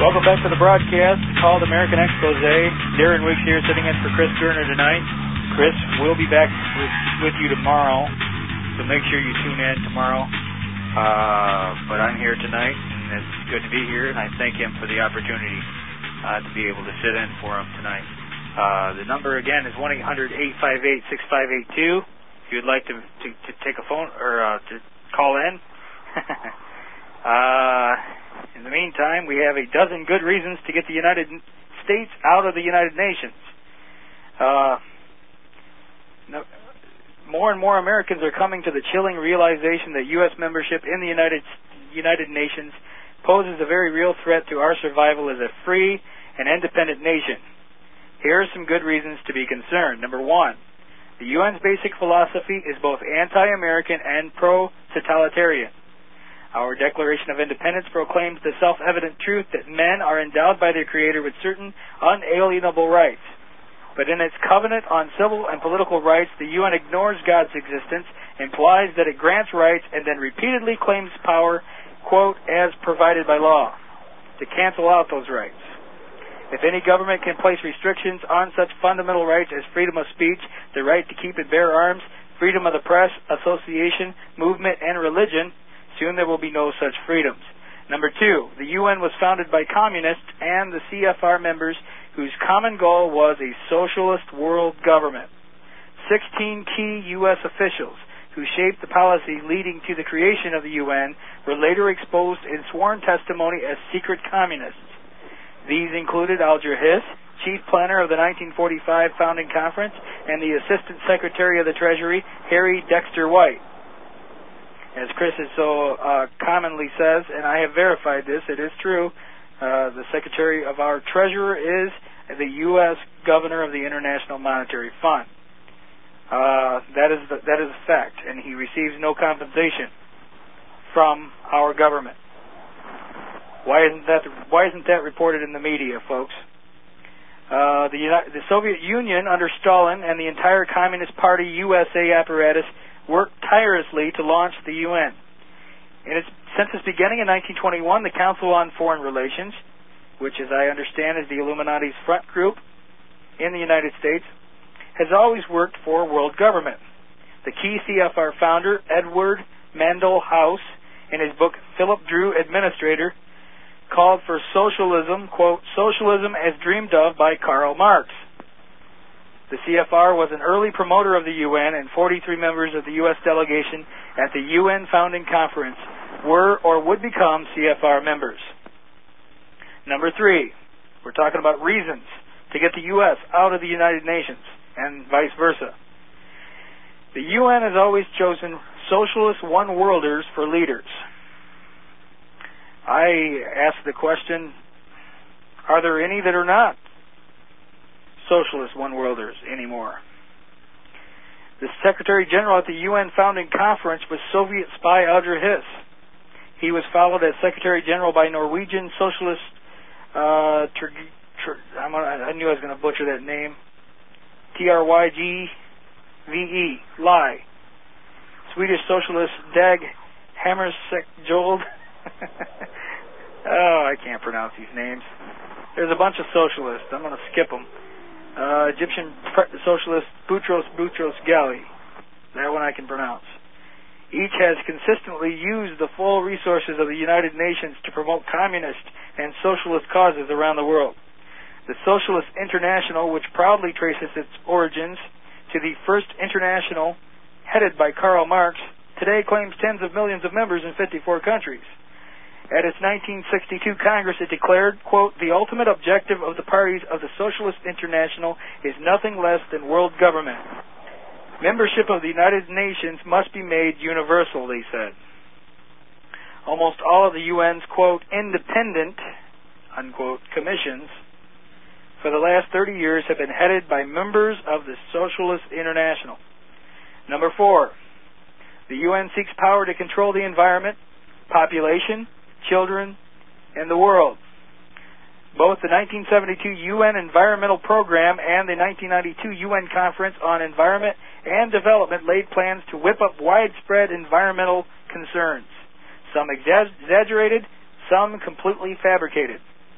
Welcome back to the broadcast called American Expose. Darren Weeks here sitting in for Chris Gerner tonight. Chris will be back with you tomorrow, so make sure you tune in tomorrow. But I'm here tonight, and it's good to be here, and I thank him for the opportunity to be able to sit in for him tonight. The number again is 1-800-858-6582. If you'd like to take a phone or to call in. In the meantime, we have a dozen good reasons to get the United States out of the United Nations. More and more Americans are coming to the chilling realization that U.S. membership in the United Nations poses a very real threat to our survival as a free and independent nation. Here are some good reasons to be concerned. Number one, the UN's basic philosophy is both anti-American and pro-totalitarian. Our Declaration of Independence proclaims the self-evident truth that men are endowed by their Creator with certain unalienable rights. But in its covenant on civil and political rights, the UN ignores God's existence, implies that it grants rights, and then repeatedly claims power, quote, as provided by law, to cancel out those rights. If any government can place restrictions on such fundamental rights as freedom of speech, the right to keep and bear arms, freedom of the press, association, movement, and religion, soon there will be no such freedoms. Number two, the UN was founded by communists and the CFR members whose common goal was a socialist world government. 16 key U.S. officials who shaped the policy leading to the creation of the UN were later exposed in sworn testimony as secret communists. These included Alger Hiss, chief planner of the 1945 founding conference, and the Assistant Secretary of the Treasury, Harry Dexter White. As Chris is so commonly says, and I have verified this, it is true, the Secretary of our Treasurer is the U.S. Governor of the International Monetary Fund. That is a fact, and he receives no compensation from our government. Why isn't that reported in the media, folks? The Soviet Union under Stalin and the entire Communist Party USA apparatus worked tirelessly to launch the UN. Since its beginning in 1921, the Council on Foreign Relations, which as I understand is the Illuminati's front group in the United States, has always worked for world government. The key CFR founder, Edward Mandell House, in his book Philip Drew Administrator, called for socialism, quote, socialism as dreamed of by Karl Marx. The CFR was an early promoter of the UN, and 43 members of the U.S. delegation at the UN Founding Conference were or would become CFR members. Number three, we're talking about reasons to get the U.S. out of the United Nations and vice versa. The UN has always chosen socialist one-worlders for leaders. I ask the question, are there any that are not socialist one-worlders anymore? The Secretary General at the UN Founding Conference was Soviet spy Alger Hiss. He was followed as Secretary General by Norwegian Socialist, I knew I was going to butcher that name, Trygve, Lie. Swedish Socialist Dag Hammarskjöld. Oh, I can't pronounce these names. There's a bunch of socialists. I'm going to skip them. Egyptian Socialist Boutros Ghali. That one I can pronounce. Each has consistently used the full resources of the United Nations to promote communist and socialist causes around the world. The Socialist International, which proudly traces its origins to the First International, headed by Karl Marx, today claims tens of millions of members in 54 countries. At its 1962 Congress, it declared, quote, the ultimate objective of the parties of the Socialist International is nothing less than world government. Membership of the United Nations must be made universal, they said. Almost all of the UN's, quote, independent, unquote, commissions for the last 30 years have been headed by members of the Socialist International. Number four, the UN seeks power to control the environment, population, children, and the world. Both the 1972 UN Environmental Program and the 1992 UN Conference on Environment and Development laid plans to whip up widespread environmental concerns, some exaggerated, some completely fabricated.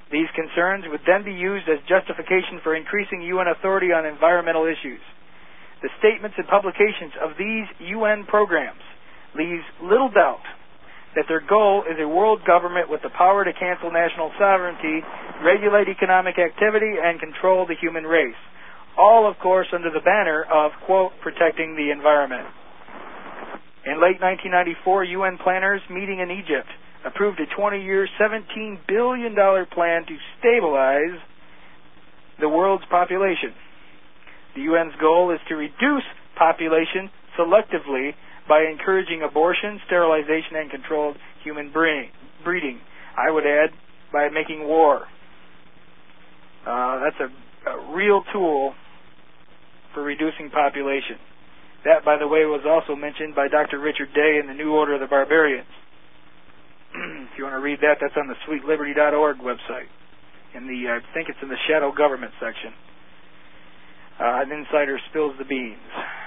These concerns would then be used as justification for increasing UN authority on environmental issues. The statements and publications of these UN programs leaves little doubt that their goal is a world government with the power to cancel national sovereignty, regulate economic activity, and control the human race. All, of course, under the banner of, quote, protecting the environment. In late 1994, UN planners meeting in Egypt approved a 20-year, $17 billion plan to stabilize the world's population. The UN's goal is to reduce population selectively by encouraging abortion, sterilization, and controlled human breeding. I would add, by making war. That's a real tool for reducing population. That, by the way, was also mentioned by Dr. Richard Day in the New Order of the Barbarians. If you want to read that, that's on the sweetliberty.org website. I think it's in the Shadow Government section. An insider spills the beans.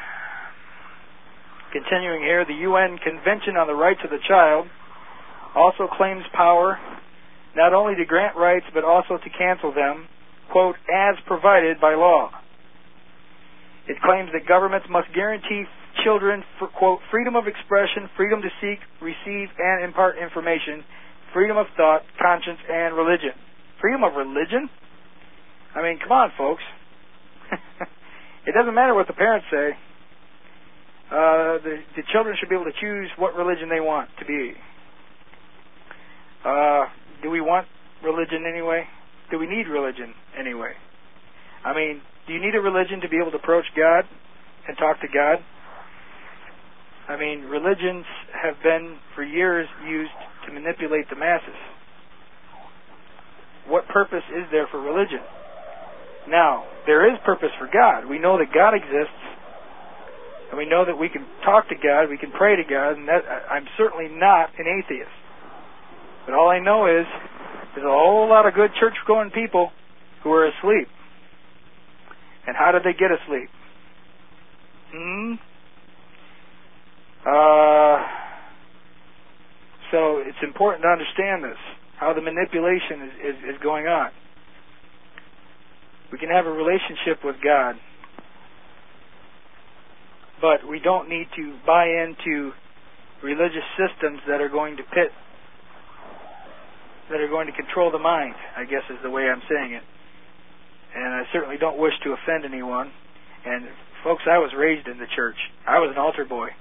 Continuing here, the UN Convention on the Rights of the Child also claims power not only to grant rights but also to cancel them, quote, as provided by law. It claims that governments must guarantee children, quote, freedom of expression, freedom to seek, receive, and impart information, freedom of thought, conscience, and religion. Freedom of religion? I mean, come on, folks. It doesn't matter what the parents say. The children should be able to choose what religion they want to be. Do we want religion anyway? Do we need religion anyway? I mean, do you need a religion to be able to approach God and talk to God? I mean, religions have been for years used to manipulate the masses. What purpose is there for religion? Now, there is purpose for God. We know that God exists, and we know that we can talk to God, we can pray to God, and that I'm certainly not an atheist. But all I know is there's a whole lot of good church-going people who are asleep. And how did they get asleep? So it's important to understand this, how the manipulation is going on. We can have a relationship with God, but we don't need to buy into religious systems that are going to control the mind, I guess is the way I'm saying it. And I certainly don't wish to offend anyone. And folks, I was raised in the church. I was an altar boy.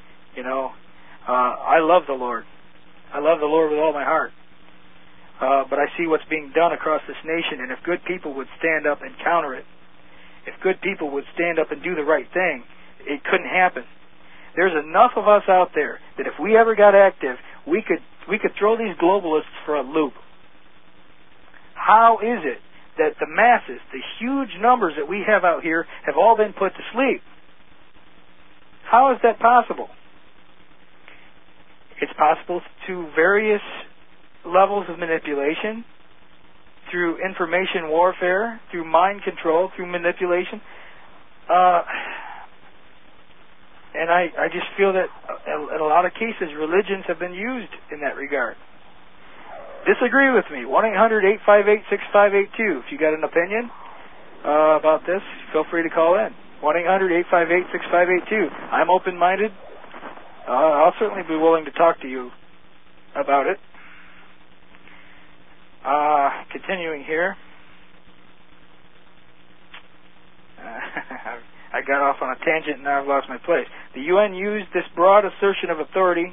I love the Lord. I love the Lord with all my heart. But I see what's being done across this nation, and if good people would stand up and counter it, if good people would stand up and do the right thing, it couldn't happen. There's enough of us out there that if we ever got active, we could throw these globalists for a loop. How is it that the masses, the huge numbers that we have out here, have all been put to sleep? How is that possible? It's possible through various levels of manipulation, through information warfare, through mind control, through manipulation. And I just feel that in a lot of cases, religions have been used in that regard. Disagree with me. 1-800-858-6582. If you got an opinion about this, feel free to call in. 1-800-858-6582. I'm open-minded. I'll certainly be willing to talk to you about it. Continuing here. I got off on a tangent and now I've lost my place. The UN used this broad assertion of authority.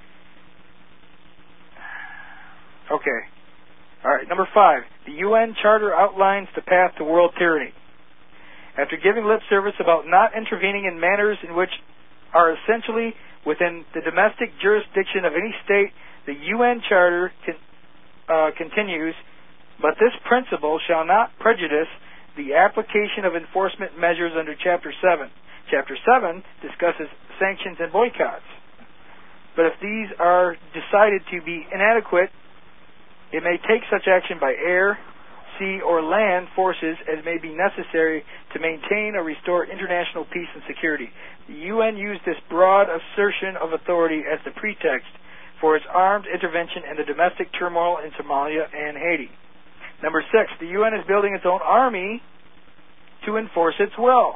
Okay. All right, number 5. The UN Charter outlines the path to world tyranny. After giving lip service about not intervening in matters in which are essentially within the domestic jurisdiction of any state, the UN Charter continues, but this principle shall not prejudice the application of enforcement measures under Chapter 7. Chapter 7 discusses sanctions and boycotts. But if these are decided to be inadequate, it may take such action by air, sea, or land forces as may be necessary to maintain or restore international peace and security. The UN used this broad assertion of authority as the pretext for its armed intervention in the domestic turmoil in Somalia and Haiti. Number 6, the UN is building its own army to enforce its will.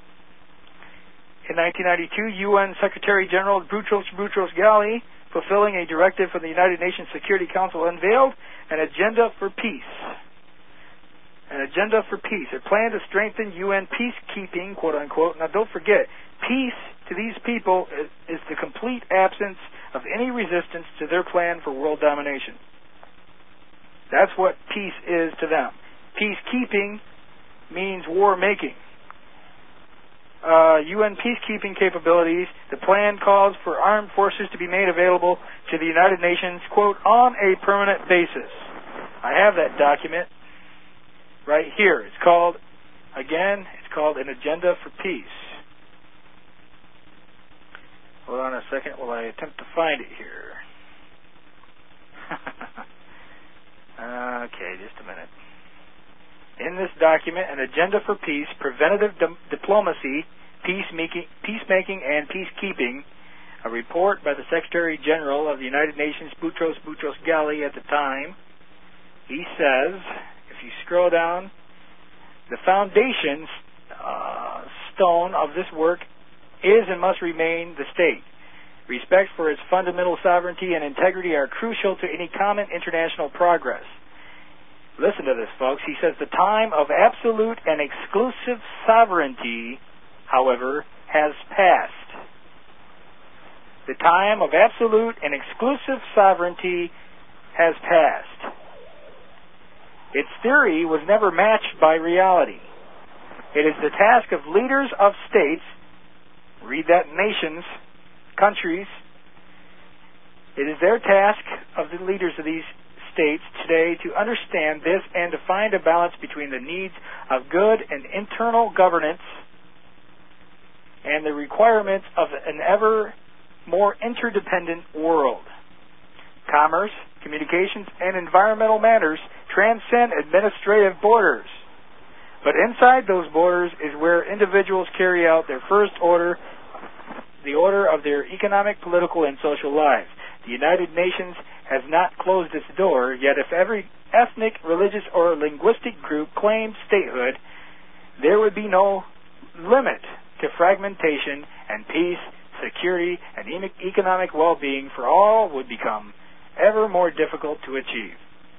In 1992, UN Secretary General Boutros Ghali, fulfilling a directive from the United Nations Security Council, unveiled an agenda for peace. An agenda for peace. A plan to strengthen UN peacekeeping, quote unquote. Now don't forget, peace to these people is the complete absence of any resistance to their plan for world domination. That's what peace is to them. Peacekeeping means war making. UN peacekeeping capabilities. The plan calls for armed forces to be made available to the United Nations, quote, on a permanent basis. I have that document right here. It's called an Agenda for Peace. Hold on a second while I attempt to find it here. Okay, just a minute. In this document, An Agenda for Peace, Preventative Diplomacy, Peacemaking and Peacekeeping, a report by the Secretary General of the United Nations, Boutros Ghali at the time, he says, if you scroll down, the foundation stone of this work is and must remain the state. Respect for its fundamental sovereignty and integrity are crucial to any common international progress. Listen to this, folks. He says the time of absolute and exclusive sovereignty, however, has passed. The time of absolute and exclusive sovereignty has passed. Its theory was never matched by reality. It is the task of leaders of states, read that, nations, countries, it is their task of the leaders of these states today to understand this and to find a balance between the needs of good and internal governance and the requirements of an ever more interdependent world. Commerce, communications, and environmental matters transcend administrative borders. But inside those borders is where individuals carry out their first order, the order of their economic, political, and social lives. The United Nations has not closed its door, yet if every ethnic, religious, or linguistic group claimed statehood, there would be no limit to fragmentation, and peace, security, and economic well-being for all would become ever more difficult to achieve.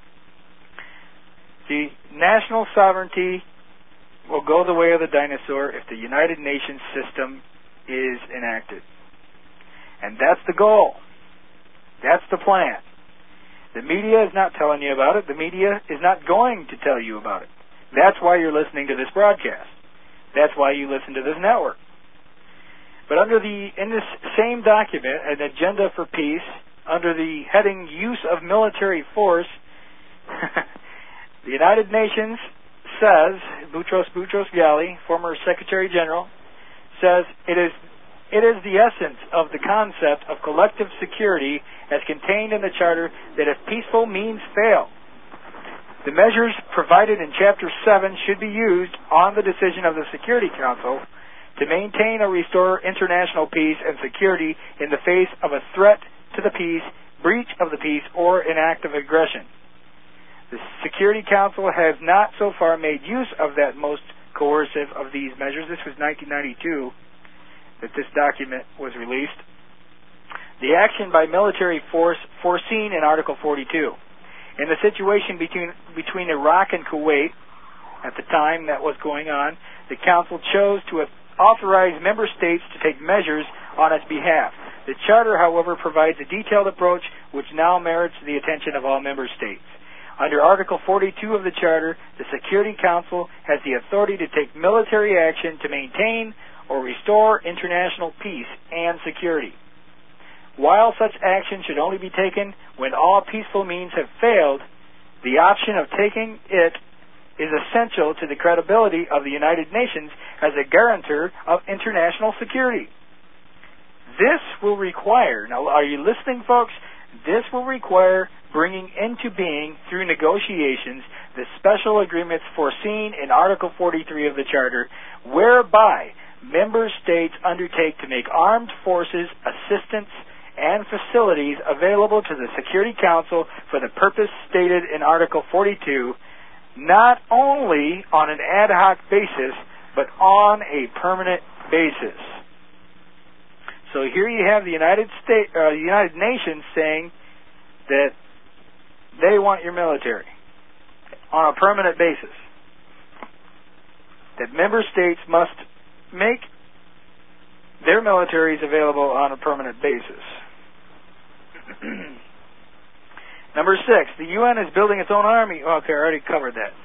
The national sovereignty will go the way of the dinosaur if the United Nations system is enacted. And that's the goal. That's the plan. The media is not telling you about it. The media is not going to tell you about it. That's why you're listening to this broadcast. That's why you listen to this network. But in this same document, An Agenda for Peace, under the heading Use of Military Force, the United Nations says, Boutros Ghali, former Secretary General, says it is the essence of the concept of collective security as contained in the Charter that if peaceful means fail, the measures provided in Chapter 7 should be used on the decision of the Security Council to maintain or restore international peace and security in the face of a threat to the peace, breach of the peace, or an act of aggression. The Security Council has not so far made use of that most coercive of these measures. This was 1992 that this document was released. The action by military force foreseen in Article 42. In the situation between Iraq and Kuwait, at the time that was going on, the Council chose to authorize member states to take measures on its behalf. The Charter, however, provides a detailed approach which now merits the attention of all member states. Under Article 42 of the Charter, the Security Council has the authority to take military action to maintain or restore international peace and security. While such action should only be taken when all peaceful means have failed, the option of taking it is essential to the credibility of the United Nations as a guarantor of international security. This will require, now are you listening, folks? This will require bringing into being, through negotiations, the special agreements foreseen in Article 43 of the Charter, whereby member states undertake to make armed forces, assistance, and facilities available to the Security Council for the purpose stated in Article 42, not only on an ad hoc basis, but on a permanent basis. So here you have the United Nations saying that they want your military on a permanent basis. That member states must make their militaries available on a permanent basis. Number 6, the UN is building its own army. Okay, I already covered that.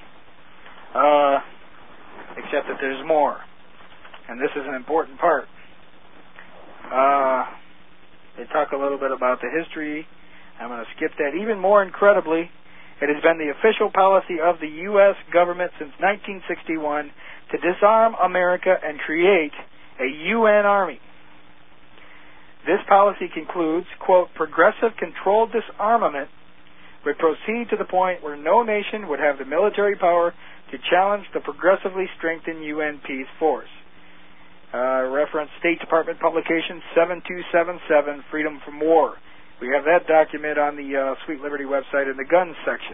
Except that there's more. And this is an important part. They talk a little bit about the history. I'm going to skip that. Even more incredibly, it has been the official policy of the U.S. government since 1961 to disarm America and create a UN army. This policy concludes, quote, progressive controlled disarmament would proceed to the point where no nation would have the military power to challenge the progressively strengthened UN peace force. Reference State Department publication 7277, Freedom from War. We have that document on the Sweet Liberty website in the guns section.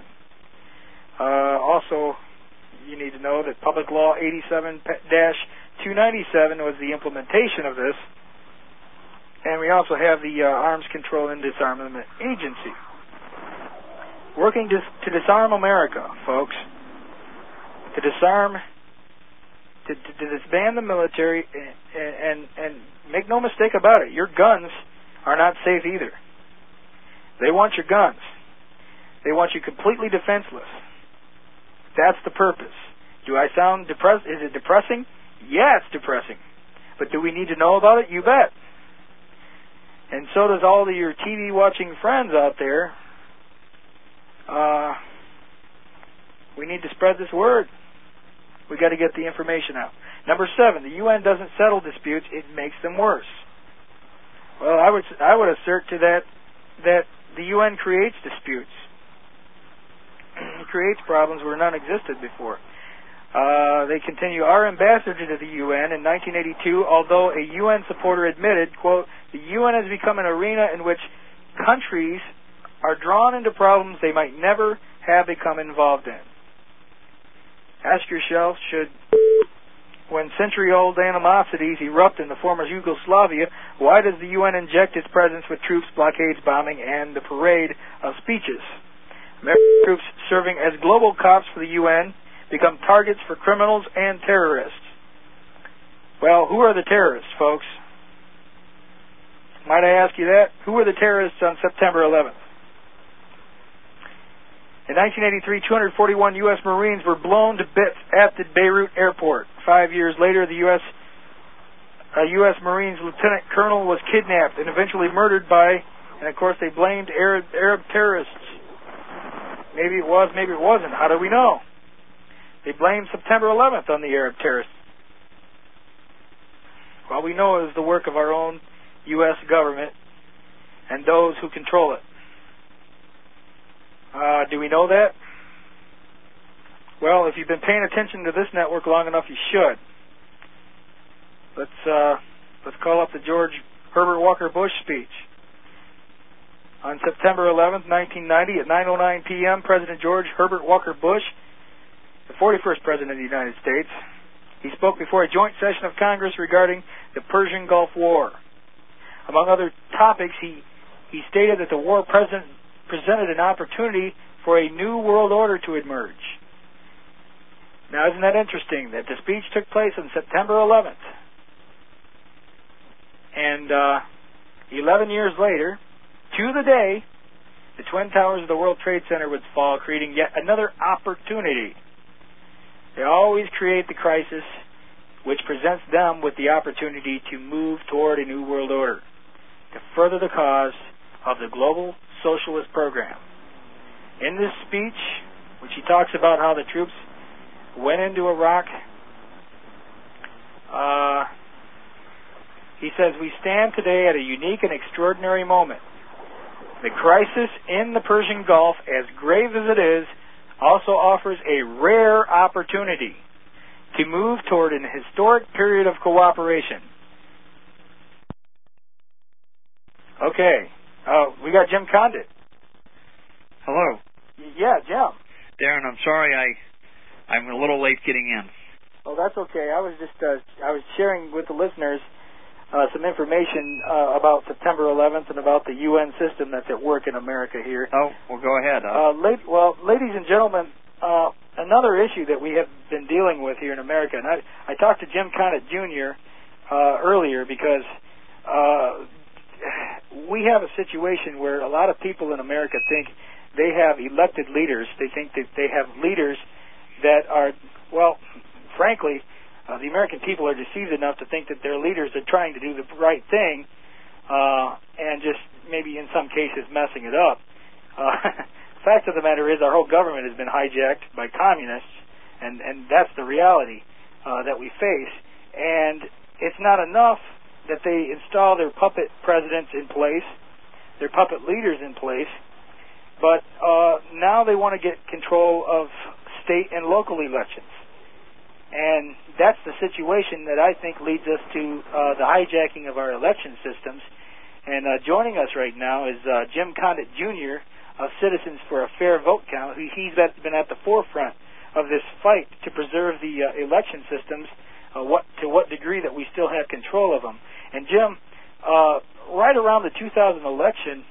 Also, you need to know that Public Law 87-297 was the implementation of this. And we also have the Arms Control and Disarmament Agency. Working to disarm America, folks. To disarm, to disband the military, and make no mistake about it, your guns are not safe either. They want your guns. They want you completely defenseless. That's the purpose. Do I sound depressed? Is it depressing? Yeah, it's depressing. But do we need to know about it? You bet. And so does all of your TV watching friends out there. We need to spread this word. We got to get the information out. Number 7, the UN doesn't settle disputes; it makes them worse. Well, I would assert to that the UN creates disputes. It creates problems where none existed before. They continue, our ambassador to the UN in 1982, although a UN supporter, admitted, quote, the UN has become an arena in which countries are drawn into problems they might never have become involved in. Ask yourself, when century-old animosities erupt in the former Yugoslavia, why does the UN inject its presence with troops, blockades, bombing, and the parade of speeches? American troops serving as global cops for the UN become targets for criminals and terrorists. Well, who are the terrorists, folks? Might I ask you that? Who were the terrorists on September 11th? In 1983, 241 U.S. Marines were blown to bits at the Beirut airport. 5 years later, the U.S. Marines lieutenant colonel was kidnapped and eventually murdered by, and of course they blamed Arab terrorists. Maybe it was, maybe it wasn't. How do we know? They blamed September 11th on the Arab terrorists. Well, we know it was the work of our own U.S. government and those who control it. Do we know that? Well, if you've been paying attention to this network long enough, you should. Let's call up the George Herbert Walker Bush speech. On September 11th, 1990, at 9:09 p.m., President George Herbert Walker Bush, the 41st President of the United States, he spoke before a joint session of Congress regarding the Persian Gulf War. Among other topics, he stated that the war presented an opportunity for a new world order to emerge. Now, isn't that interesting that the speech took place on September 11th? And 11 years later, to the day, the Twin Towers of the World Trade Center would fall, creating yet another opportunity. They always create the crisis which presents them with the opportunity to move toward a new world order, to further the cause of the global socialist program. In this speech, which he talks about how the troops went into Iraq, he says, we stand today at a unique and extraordinary moment. The crisis in the Persian Gulf, as grave as it is, also offers a rare opportunity to move toward an historic period of cooperation. Okay, we got Jim Condit. Hello. Yeah, Jim. Darren, I'm sorry I'm a little late getting in. Oh, that's okay. I was sharing with the listeners some information about September 11th and about the UN system that's at work in America here. Oh, well, go ahead. Ladies and gentlemen, another issue that we have been dealing with here in America, and I talked to Jim Conant Jr. Earlier because we have a situation where a lot of people in America think they have elected leaders. They think that they have leaders that are, well, frankly, the American people are deceived enough to think that their leaders are trying to do the right thing and just maybe in some cases messing it up. Fact of the matter is our whole government has been hijacked by communists, and that's the reality that we face. And it's not enough that they install their puppet presidents in place, their puppet leaders in place, but now they want to get control of state and local elections. And that's the situation that I think leads us to the hijacking of our election systems. And joining us right now is Jim Conant Jr. of Citizens for a Fair Vote Count. He's been at the forefront of this fight to preserve the election systems, to what degree that we still have control of them. And Jim, right around the 2000 election,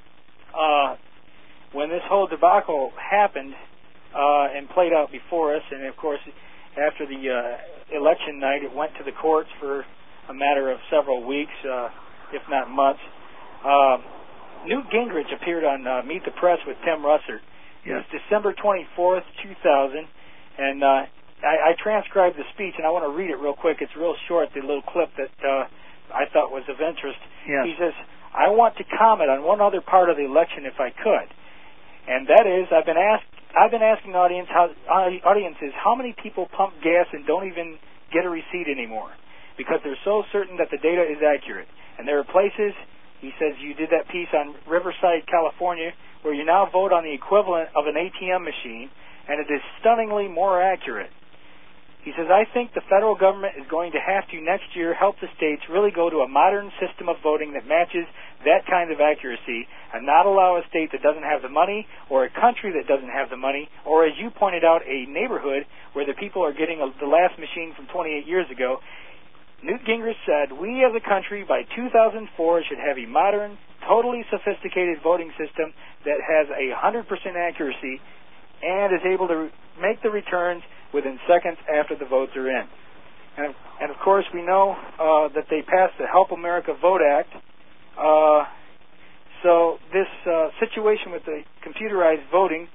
when this whole debacle happened and played out before us, and of course after the election night, it went to the courts for a matter of several weeks, if not months. Newt Gingrich appeared on Meet the Press with Tim Russert. It was December 24th, 2000, and I transcribed the speech, and I want to read it real quick. It's real short, the little clip that I thought was of interest. Yes. He says, "I want to comment on one other part of the election if I could, and that is I've been asking audiences how many people pump gas and don't even get a receipt anymore because they're so certain that the data is accurate. And there are places," he says, "you did that piece on Riverside, California, where you now vote on the equivalent of an ATM machine, and it is stunningly more accurate." He says, "I think the federal government is going to have to next year help the states really go to a modern system of voting that matches that kind of accuracy and not allow a state that doesn't have the money or a country that doesn't have the money or, as you pointed out, a neighborhood where the people are getting the last machine from 28 years ago." Newt Gingrich said, "We as a country by 2004 should have a modern, totally sophisticated voting system that has 100% accuracy and is able to make the returns within seconds after the votes are in." And of course, we know that they passed the Help America Vote Act. So this situation with the computerized voting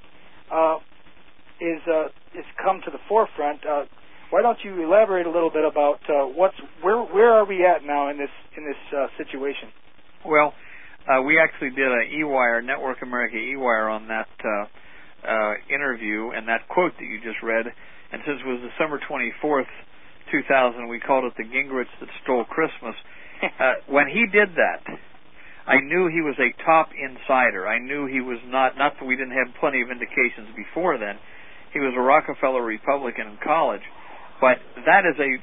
is come to the forefront. Why don't you elaborate a little bit about where are we at now in this situation? Well, we actually did a eWire, Network America eWire on that interview and that quote that you just read. And since it was December 24th, 2000, we called it the Gingrich that stole Christmas. When he did that, I knew he was a top insider. I knew he was not that we didn't have plenty of indications before then. He was a Rockefeller Republican in college. But that is a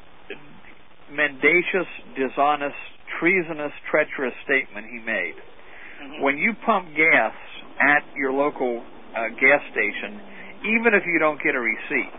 mendacious, dishonest, treasonous, treacherous statement he made. Mm-hmm. When you pump gas at your local gas station, even if you don't get a receipt,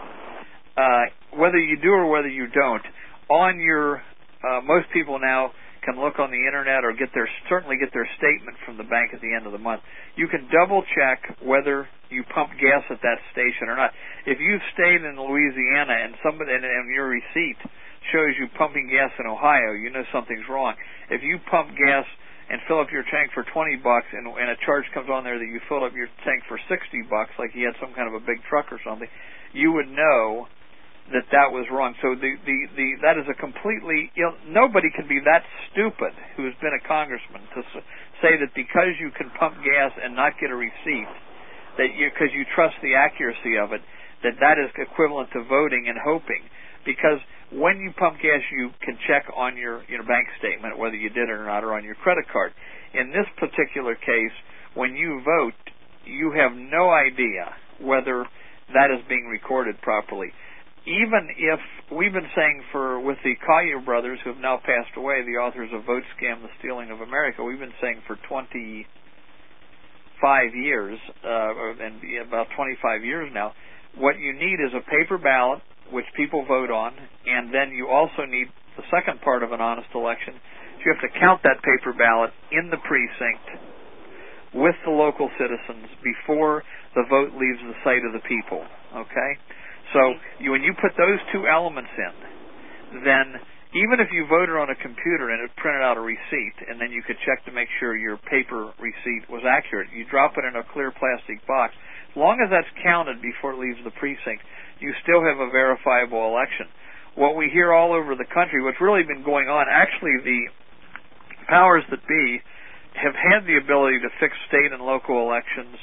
whether you do or whether you don't, on your most people now can look on the internet or certainly get their statement from the bank at the end of the month. You can double check whether you pump gas at that station or not. If you've stayed in Louisiana and your receipt shows you pumping gas in Ohio, you know something's wrong. If you pump gas and fill up your tank for $20 and a charge comes on there that you filled up your tank for $60, like you had some kind of a big truck or something, you would know that was wrong. So that is a completely nobody can be that stupid who has been a congressman to say that because you can pump gas and not get a receipt, that because you trust the accuracy of it, that is equivalent to voting and hoping. Because when you pump gas, you can check on your bank statement whether you did it or not, or on your credit card. In this particular case, when you vote, you have no idea whether that is being recorded properly. Even if we've been saying with the Collier brothers, who have now passed away, the authors of Vote Scam, The Stealing of America, we've been saying for 25 years, and about 25 years now, what you need is a paper ballot, which people vote on, and then you also need the second part of an honest election. You have to count that paper ballot in the precinct with the local citizens before the vote leaves the sight of the people, okay? So when you put those two elements in, then even if you voted on a computer and it printed out a receipt, and then you could check to make sure your paper receipt was accurate, you drop it in a clear plastic box. As long as that's counted before it leaves the precinct, you still have a verifiable election. What we hear all over the country, what's really been going on, actually the powers that be have had the ability to fix state and local elections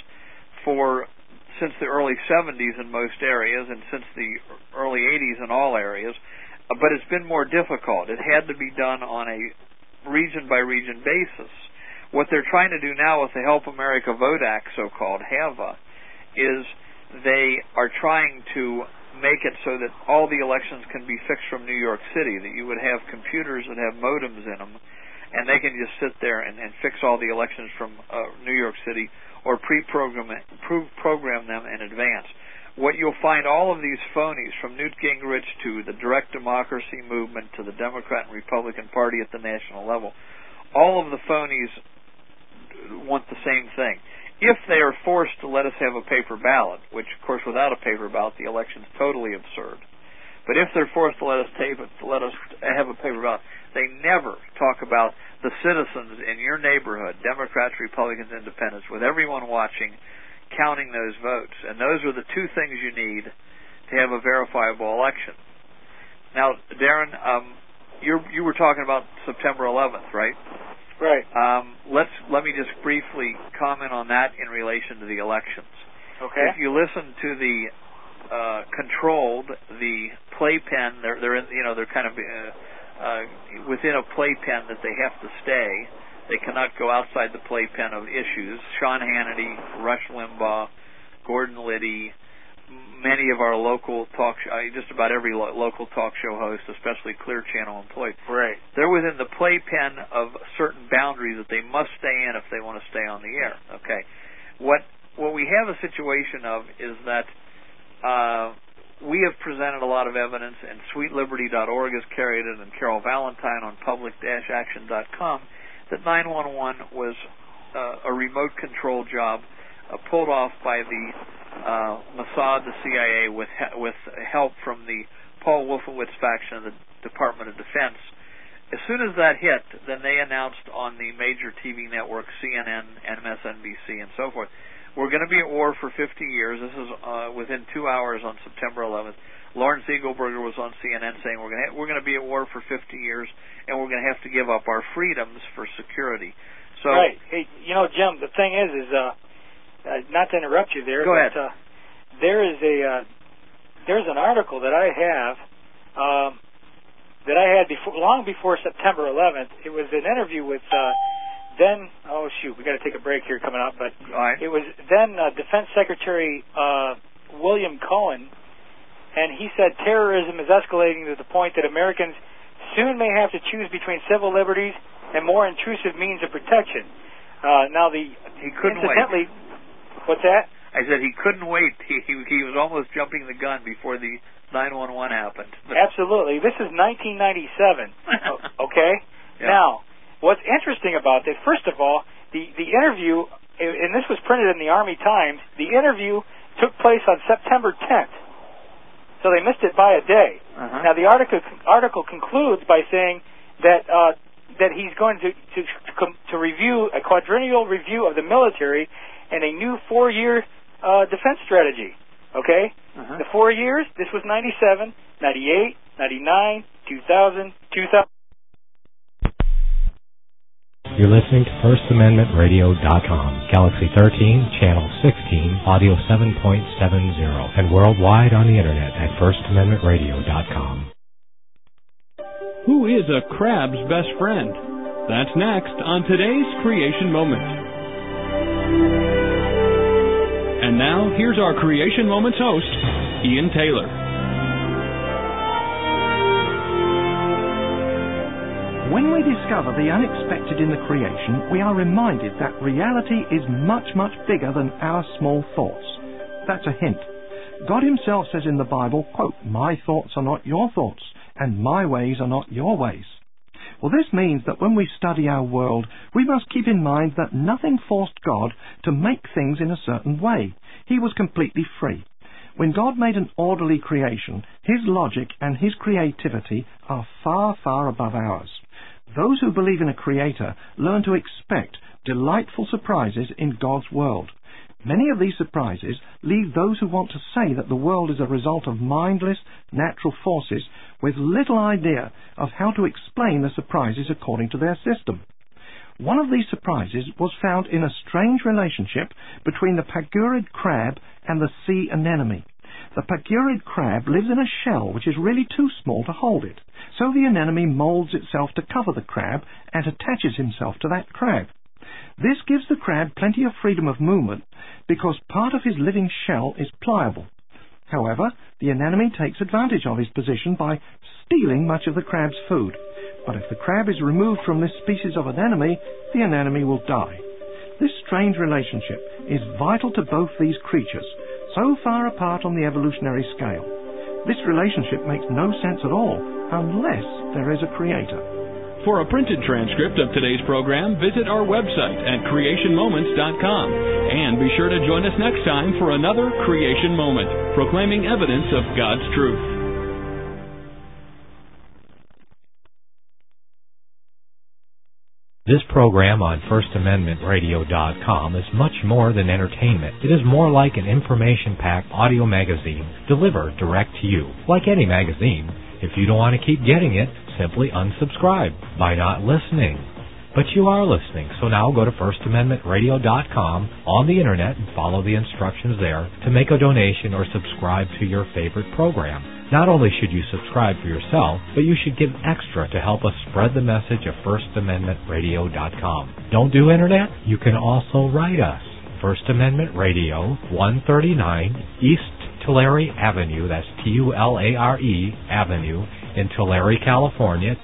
since the early 70s in most areas and since the early 80s in all areas, but it's been more difficult. It had to be done on a region-by-region basis. What they're trying to do now with the Help America Vote Act, so-called HAVA, is they are trying to make it so that all the elections can be fixed from New York City, that you would have computers that have modems in them, and they can just sit there and fix all the elections from New York City or pre-program them in advance. What you'll find, all of these phonies, from Newt Gingrich to the direct democracy movement to the Democrat and Republican Party at the national level, all of the phonies want the same thing. If they are forced to let us have a paper ballot, which, of course, without a paper ballot, the election's totally absurd. But if they're forced to let us have a paper ballot, they never talk about the citizens in your neighborhood, Democrats, Republicans, Independents, with everyone watching, counting those votes. And those are the two things you need to have a verifiable election. Now, Darren, you were talking about September 11th, right? Right. Let me just briefly comment on that in relation to the elections. Okay. If you listen to the controlled, the playpen, they're kind of within a playpen that they have to stay. They cannot go outside the playpen of issues. Sean Hannity, Rush Limbaugh, Gordon Liddy, many of our local talk show, just about every local talk show host, especially Clear Channel employees. Right. They're within the playpen of certain boundaries that they must stay in if they want to stay on the air. Okay. What we have a situation of is that we have presented a lot of evidence, and SweetLiberty.org has carried it, and Carol Valentine on public-action.com, that 911 was a remote control job pulled off by the Mossad, the CIA, with help from the Paul Wolfowitz faction of the Department of Defense. As soon as that hit, then they announced on the major TV networks, CNN, MSNBC, and so forth, we're going to be at war for 50 years. This is within 2 hours on September 11th. Lawrence Eagleberger was on CNN saying we're going to be at war for 50 years, and we're going to have to give up our freedoms for security. So, right. Hey, Jim, the thing is not to interrupt you there. Go ahead. There's an article that I have that I had long before September 11th. It was an interview with we got to take a break here coming up, but right. It was then Defense Secretary William Cohen, and he said terrorism is escalating to the point that Americans soon may have to choose between civil liberties and more intrusive means of protection. He couldn't wait. What's that? I said he couldn't wait. He was almost jumping the gun before the 911 happened. Absolutely. This is 1997. Okay? Yeah. Now, what's interesting about this, first of all, the interview, and this was printed in the Army Times, the interview took place on September 10th. So they missed it by a day. Uh-huh. Now, the article concludes by saying that he's going to review a quadrennial review of the military and a new 4-year defense strategy. Okay? Uh-huh. The 4 years, this was 97, 98, 99, 2000, 2000. You're listening to FirstAmendmentRadio.com, Galaxy 13, Channel 16, Audio 7.70, and worldwide on the Internet at FirstAmendmentRadio.com. Who is a crab's best friend? That's next on today's Creation Moment. And now, here's our Creation Moments host, Ian Taylor. When we discover the unexpected in the creation, we are reminded that reality is much, much bigger than our small thoughts. That's a hint. God himself says in the Bible, quote, "My thoughts are not your thoughts, and my ways are not your ways." Well, this means that when we study our world, we must keep in mind that nothing forced God to make things in a certain way. He was completely free. When God made an orderly creation, his logic and his creativity are far, far above ours. Those who believe in a creator learn to expect delightful surprises in God's world. Many of these surprises leave those who want to say that the world is a result of mindless, natural forces with little idea of how to explain the surprises according to their system. One of these surprises was found in a strange relationship between the pagourid crab and the sea anemone. The pagourid crab lives in a shell which is really too small to hold it, so the anemone molds itself to cover the crab and attaches himself to that crab. This gives the crab plenty of freedom of movement because part of his living shell is pliable. However, the anemone takes advantage of his position by stealing much of the crab's food. But if the crab is removed from this species of anemone, the anemone will die. This strange relationship is vital to both these creatures, so far apart on the evolutionary scale. This relationship makes no sense at all unless there is a creator. For a printed transcript of today's program, visit our website at creationmoments.com. And be sure to join us next time for another Creation Moment, proclaiming evidence of God's truth. This program on FirstAmendmentRadio.com is much more than entertainment. It is more like an information-packed audio magazine delivered direct to you. Like any magazine, if you don't want to keep getting it, simply unsubscribe by not listening. But you are listening, so now go to FirstAmendmentRadio.com on the Internet and follow the instructions there to make a donation or subscribe to your favorite program. Not only should you subscribe for yourself, but you should give extra to help us spread the message of FirstAmendmentRadio.com. Don't do Internet? You can also write us. First Amendment Radio, 139 East Tulare Avenue, that's Tulare Avenue, in Tulare, California,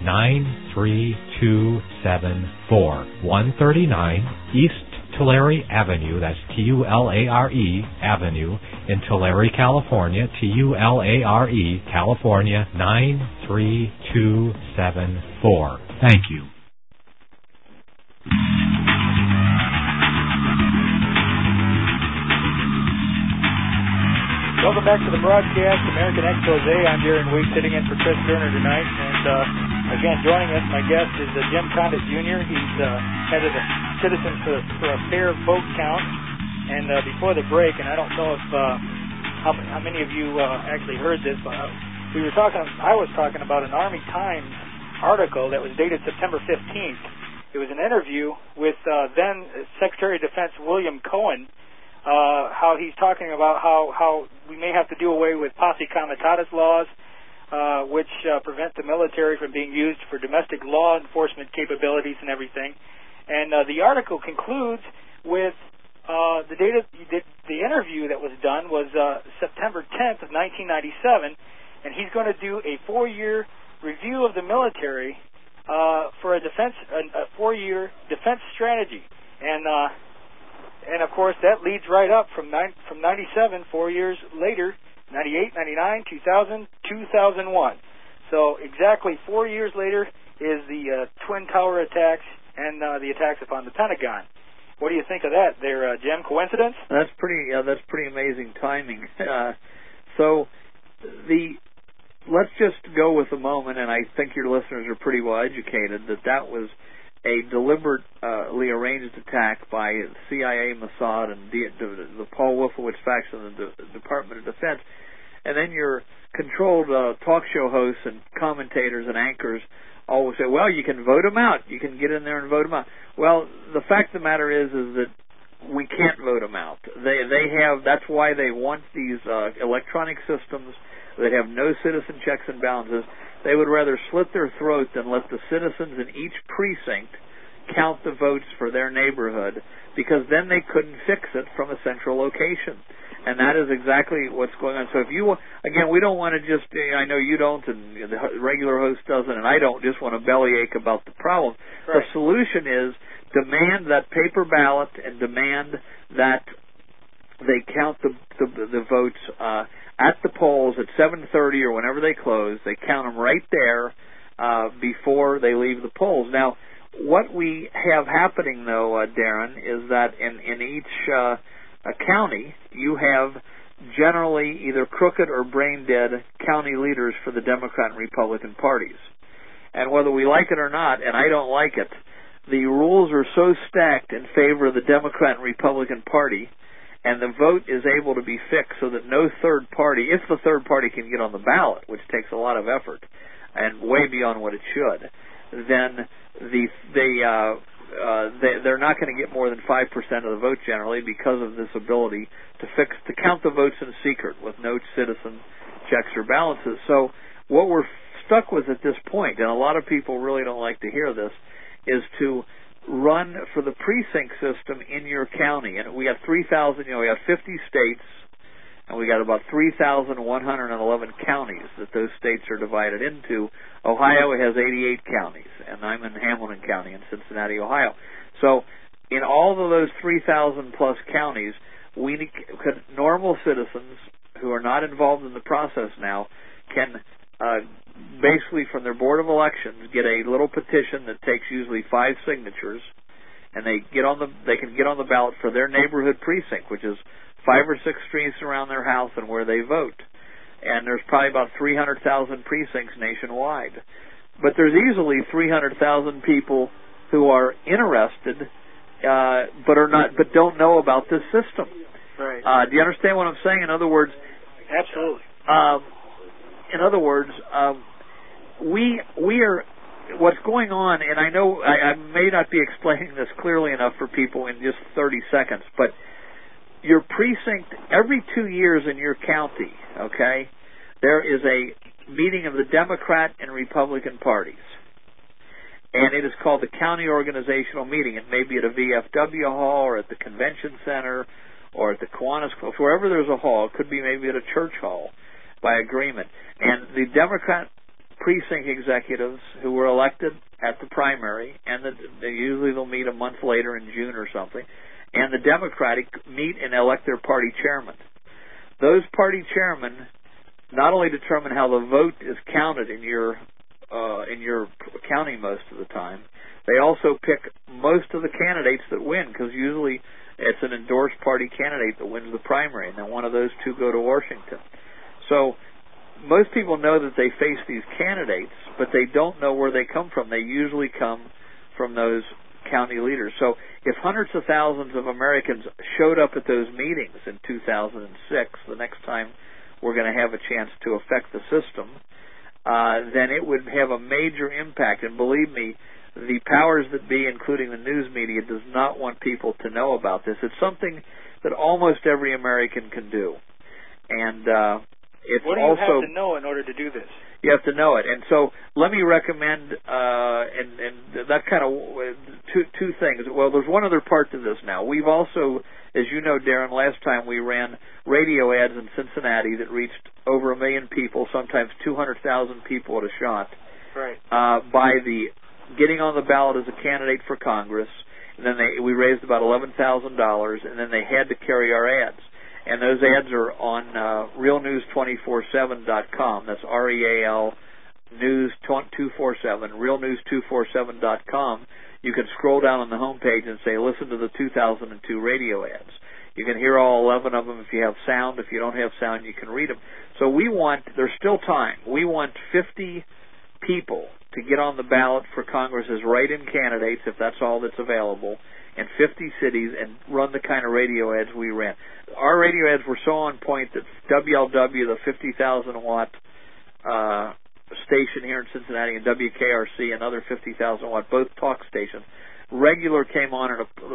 93274. 139 East Tulare Avenue, that's Tulare Avenue, in Tulare, California, Tulare, California, 93274. Thank you. Welcome back to the broadcast, American Expose. I'm Darren Week, sitting in for Chris Turner tonight. And again, joining us, my guest is Jim Condit Jr. He's head of the Citizens for a Fair Vote Count. And before the break, and I don't know if how many of you actually heard this, but I was talking about an Army Times article that was dated September 15th. It was an interview with then Secretary of Defense William Cohen. How he's talking about how we may have to do away with posse comitatus laws, which prevent the military from being used for domestic law enforcement capabilities and everything. And the article concludes with the interview that was done was September 10th of 1997, and he's going to do a 4-year review of the military for a 4-year defense strategy. And of course, that leads right up from 97, 4 years later, 98, 99, 2000, 2001. So exactly 4 years later is the Twin Tower attacks and the attacks upon the Pentagon. What do you think of that there, Jim? Coincidence? That's pretty amazing timing. Let's just go with a moment, and I think your listeners are pretty well educated, that was a deliberately arranged attack by CIA, Mossad, and the Paul Wolfowitz faction of the Department of Defense. And then your controlled talk show hosts and commentators and anchors always say, well, you can vote them out. You can get in there and vote them out. Well, the fact of the matter is that we can't vote them out. That's why they want these electronic systems that have no citizen checks and balances. They would rather slit their throat than let the citizens in each precinct count the votes for their neighborhood, because then they couldn't fix it from a central location. And that is exactly what's going on. So if you, again, we don't want to just, I know you don't, and the regular host doesn't, and I don't just want to bellyache about the problem. Right. The solution is demand that paper ballot and demand that they count the votes at the polls at 7:30 or whenever they close. They count them right there before they leave the polls. Now, what we have happening, though, Darren, is that in each county, you have generally either crooked or brain-dead county leaders for the Democrat and Republican parties. And whether we like it or not, and I don't like it, the rules are so stacked in favor of the Democrat and Republican Party, and the vote is able to be fixed so that no third party, if the third party can get on the ballot, which takes a lot of effort and way beyond what it should, then they're not going to get more than 5% of the vote generally because of this ability to count the votes in secret with no citizen checks or balances. So what we're stuck with at this point, and a lot of people really don't like to hear this, is to run for the precinct system in your county. And we have 3,000, we have 50 states, and we got about 3,111 counties that those states are divided into. Ohio has 88 counties, and I'm in Hamilton County in Cincinnati, Ohio. So in all of those 3,000 plus counties, normal citizens who are not involved in the process now can basically from their Board of Elections get a little petition that takes usually 5 signatures, and they can get on the ballot for their neighborhood precinct, which is 5 or 6 streets around their house and where they vote. And there's probably about 300,000 precincts nationwide. But there's easily 300,000 people who are interested but don't know about this system. Right. Do you understand what I'm saying? In other words, absolutely. In other words, we are what's going on, and I know I may not be explaining this clearly enough for people in just 30 seconds, but your precinct, every 2 years in your county, okay, there is a meeting of the Democrat and Republican parties. And it is called the county organizational meeting. It may be at a VFW hall or at the convention center or at the Kiwanis Club, wherever there's a hall. It could be maybe at a church hall by agreement. And the Democrat precinct executives who were elected at the primary, and usually they'll meet a month later in June or something, and the Democratic meet and elect their party chairman. Those party chairmen not only determine how the vote is counted in your county most of the time, they also pick most of the candidates that win, because usually it's an endorsed party candidate that wins the primary, and then one of those two go to Washington. So most people know that they face these candidates, but they don't know where they come from. They usually come from those county leaders. So if hundreds of thousands of Americans showed up at those meetings in 2006, the next time we're going to have a chance to affect the system, then it would have a major impact. And believe me, the powers that be, including the news media, does not want people to know about this. It's something that almost every American can do. And it's what do you have to know in order to do this? You have to know it. And so let me recommend, and that kind of two things. Well, there's one other part to this now. We've also, as you know, Darren, last time we ran radio ads in Cincinnati that reached over 1 million people, sometimes 200,000 people at a shot, right, by the getting on the ballot as a candidate for Congress. And then we raised about $11,000, and then they had to carry our ads. And those ads are on realnews247.com. That's REAL News 247, realnews247.com. You can scroll down on the homepage and say, listen to the 2002 radio ads. You can hear all 11 of them if you have sound. If you don't have sound, you can read them. So there's still time. We want 50 people to get on the ballot for Congress as write-in candidates, if that's all that's available, in 50 cities, and run the kind of radio ads we ran. Our radio ads were so on point that WLW, the 50,000-watt station here in Cincinnati, and WKRC, another 50,000-watt, both talk stations, regularly came on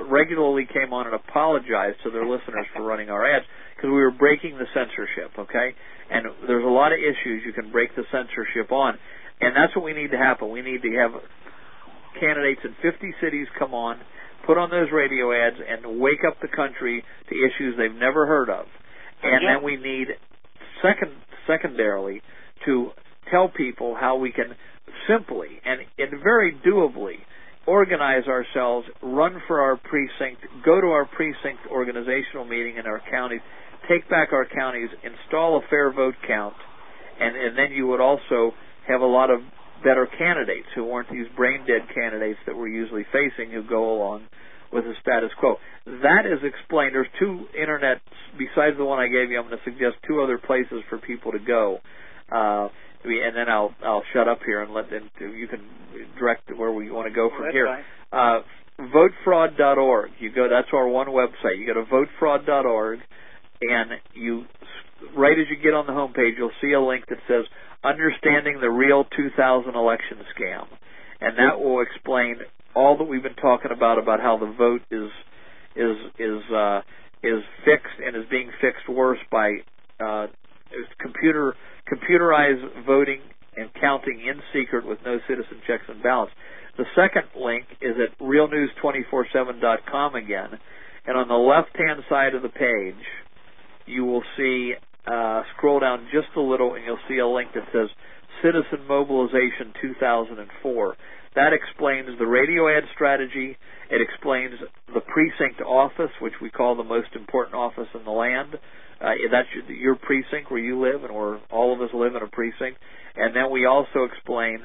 and apologized to their listeners for running our ads, because we were breaking the censorship, okay? And there's a lot of issues you can break the censorship on, and that's what we need to happen. We need to have candidates in 50 cities come on, put on those radio ads, and wake up the country to issues they've never heard of. And then we need, secondarily, to tell people how we can simply and very doably organize ourselves, run for our precinct, go to our precinct organizational meeting in our counties, take back our counties, install a fair vote count, and then you would also have a lot of better candidates who weren't these brain-dead candidates that we're usually facing who go along with the status quo. That is explained. There's two internets, besides the one I gave you, I'm going to suggest two other places for people to go. And then I'll shut up here and let them, you can direct where we want to go from here. Votefraud.org. That's our one website. You go to votefraud.org, and right as you get on the homepage, you'll see a link that says Understanding the Real 2000 Election Scam. And that will explain all that we've been talking about how the vote is fixed and is being fixed worse by computerized voting and counting in secret with no citizen checks and balances. The second link is at realnews247.com again, and on the left-hand side of the page, you will see, scroll down just a little, and you'll see a link that says Citizen Mobilization 2004. That explains the radio ad strategy. It explains the precinct office, which we call the most important office in the land. That's your precinct where you live and where all of us live in a precinct. And then we also explain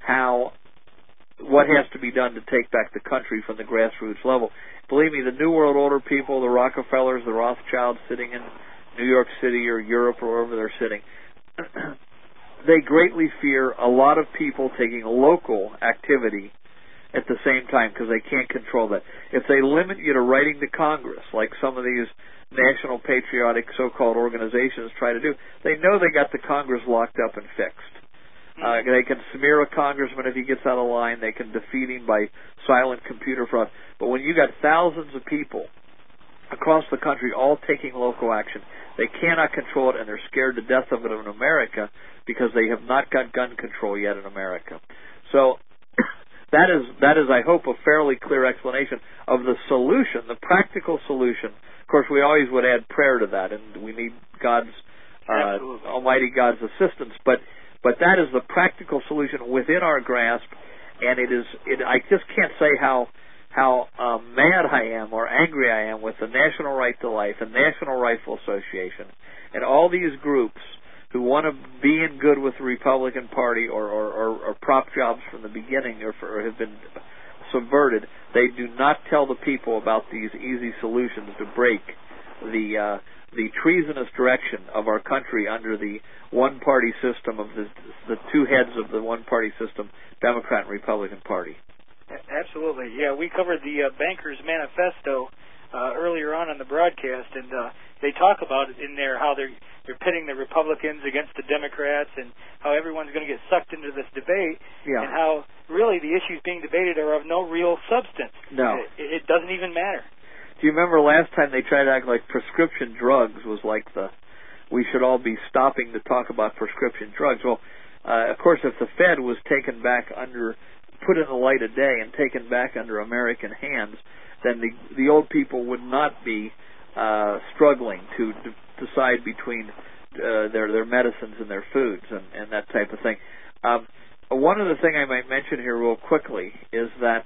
what has to be done to take back the country from the grassroots level. Believe me, the New World Order people, the Rockefellers, the Rothschilds sitting in New York City or Europe or wherever they're sitting, they greatly fear a lot of people taking local activity at the same time because they can't control that. If they limit you to writing to Congress, like some of these national patriotic so-called organizations try to do, they know they got the Congress locked up and fixed. They can smear a congressman if he gets out of line. They can defeat him by silent computer fraud. But when you got thousands of people across the country all taking local action, they cannot control it, and they're scared to death of it in America because they have not got gun control yet in America. So that is, I hope, a fairly clear explanation of the solution, the practical solution. Of course, we always would add prayer to that, and we need God's, Almighty God's assistance. But that is the practical solution within our grasp, and I just can't say how mad I am or angry I am with the National Right to Life and National Rifle Association and all these groups who want to be in good with the Republican Party or prop jobs from the beginning or have been subverted. They do not tell the people about these easy solutions to break the treasonous direction of our country under the one-party system of the two heads of the one-party system, Democrat and Republican Party. Absolutely. Yeah, we covered the Bankers Manifesto earlier on the broadcast, and they talk about it in there how they're pitting the Republicans against the Democrats and how everyone's going to get sucked into this debate, and how really the issues being debated are of no real substance. No. It doesn't even matter. Do you remember last time they tried to act like prescription drugs was like we should all be stopping to talk about prescription drugs? Well, of course, if the Fed was taken back put in the light of day and taken back under American hands, then the old people would not be struggling to decide between their medicines and their foods and that type of thing. One other thing I might mention here real quickly is that